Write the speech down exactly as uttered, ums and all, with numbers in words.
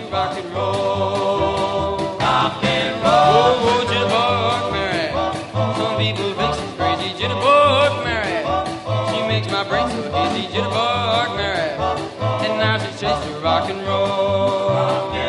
rock and roll. Rock and roll. Oh, oh, Jitterbug Mary. Some people think she's crazy. Jitterbug Mary. She makes my brain so dizzy. Jitterbug Mary. And now she's chasing rock and roll.